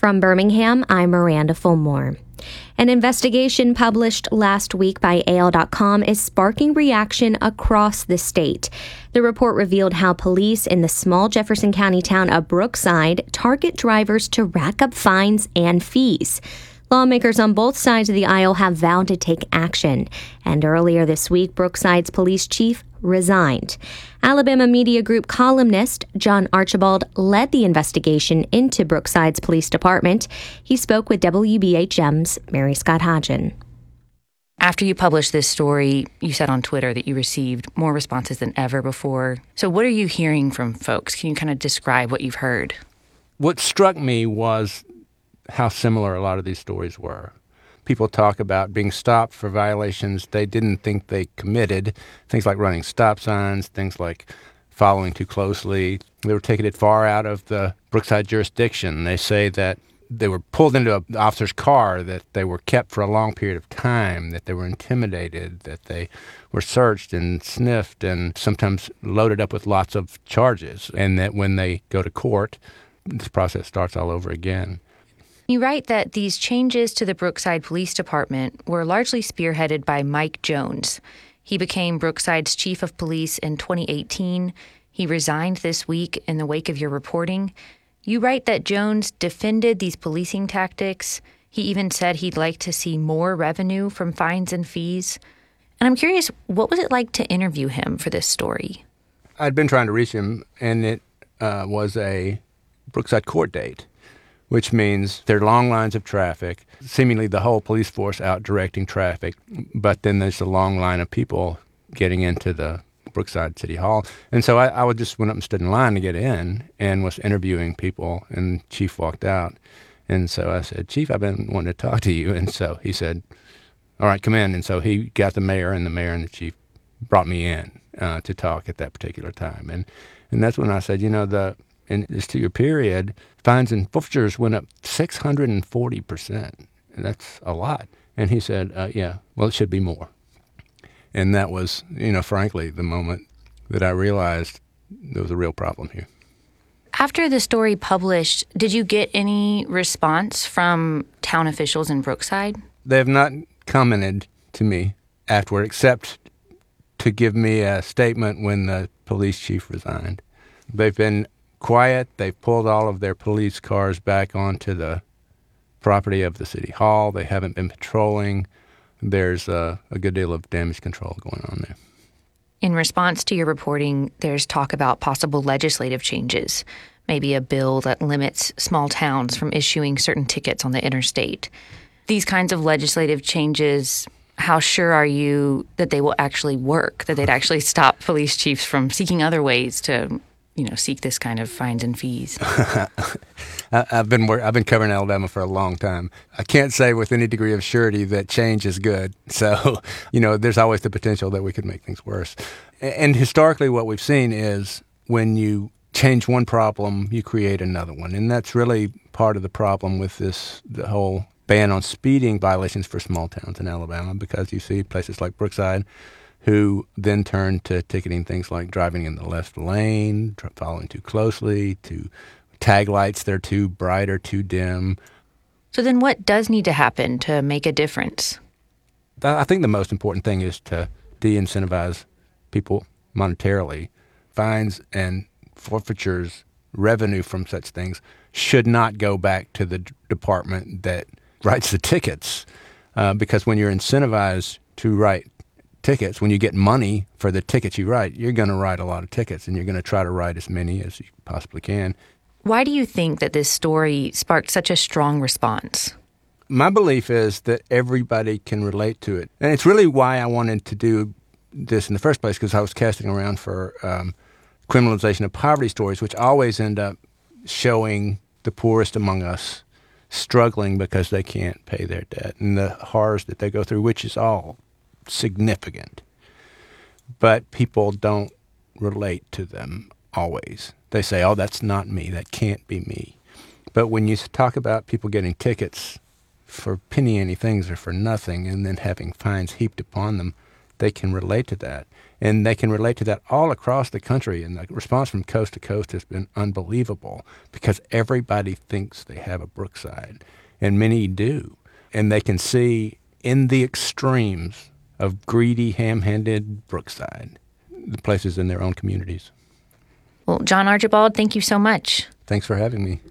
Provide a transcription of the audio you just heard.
From Birmingham, I'm Miranda Fulmore. An investigation published last week by AL.com is sparking reaction across the state. The report revealed how police in the small Jefferson County town of Brookside target drivers to rack up fines and fees. Lawmakers on both sides of the aisle have vowed to take action. And earlier this week, Brookside's police chief resigned. Alabama Media Group columnist John Archibald led the investigation into Brookside's police department. He spoke with WBHM's Mary Scott Hodgen. After you published this story, you said on Twitter that you received more responses than ever before. So what are you hearing from folks? Can you kind of describe what you've heard? What struck me was how similar a lot of these stories were. People talk about being stopped for violations they didn't think they committed, things like running stop signs, things like following too closely. They were taking it far out of the Brookside jurisdiction. They say that they were pulled into an officer's car, that they were kept for a long period of time, that they were intimidated, that they were searched and sniffed and sometimes loaded up with lots of charges, and that when they go to court, this process starts all over again. You write that these changes to the Brookside Police Department were largely spearheaded by Mike Jones. He became Brookside's chief of police in 2018. He resigned this week in the wake of your reporting. You write that Jones defended these policing tactics. He even said he'd like to see more revenue from fines and fees. And I'm curious, what was it like to interview him for this story? I'd been trying to reach him, and it was a Brookside court date, which means there are long lines of traffic, seemingly the whole police force out directing traffic, but then there's a long line of people getting into the Brookside City Hall. And so I would just went up and stood in line to get in and was interviewing people, and Chief walked out. And so I said, "Chief, I've been wanting to talk to you." And so he said, "All right, come in." And so he got the mayor and the chief brought me in to talk at that particular time. And that's when I said, in this 2-year period, fines and forfeitures went up 640%. And that's a lot. And he said, yeah, well, it should be more. And that was, frankly, the moment that I realized there was a real problem here. After the story published, did you get any response from town officials in Brookside? They have not commented to me afterward, except to give me a statement when the police chief resigned. They've been quiet. They've pulled all of their police cars back onto the property of the city hall. They haven't been patrolling. There's a good deal of damage control going on there. In response to your reporting, there's talk about possible legislative changes, maybe a bill that limits small towns from issuing certain tickets on the interstate. These kinds of legislative changes, how sure are you that they will actually work, that they'd actually stop police chiefs from seeking other ways to seek this kind of fines and fees? I've been covering Alabama for a long time. I can't say with any degree of surety that change is good. So, there's always the potential that we could make things worse. And historically, what we've seen is when you change one problem, you create another one. And that's really part of the problem with the whole ban on speeding violations for small towns in Alabama, because you see places like Brookside who then turn to ticketing things like driving in the left lane, following too closely, to tag lights that are too bright or too dim. So then what does need to happen to make a difference? I think the most important thing is to de-incentivize people monetarily. Fines and forfeitures, revenue from such things, should not go back to the department that writes the tickets, because when you're incentivized to write tickets, when you get money for the tickets you write, you're going to write a lot of tickets, and you're going to try to write as many as you possibly can. Why do you think that this story sparked such a strong response? My belief is that everybody can relate to it. And it's really why I wanted to do this in the first place, because I was casting around for criminalization of poverty stories, which always end up showing the poorest among us struggling because they can't pay their debt and the horrors that they go through, which is all significant. But people don't relate to them always. They say, oh, that's not me. That can't be me. But when you talk about people getting tickets for penny-ante things or for nothing and then having fines heaped upon them, they can relate to that. And they can relate to that all across the country. And the response from coast to coast has been unbelievable because everybody thinks they have a Brookside, and many do. And they can see in the extremes of greedy, ham-handed Brookside, the places in their own communities. Well, John Archibald, thank you so much. Thanks for having me.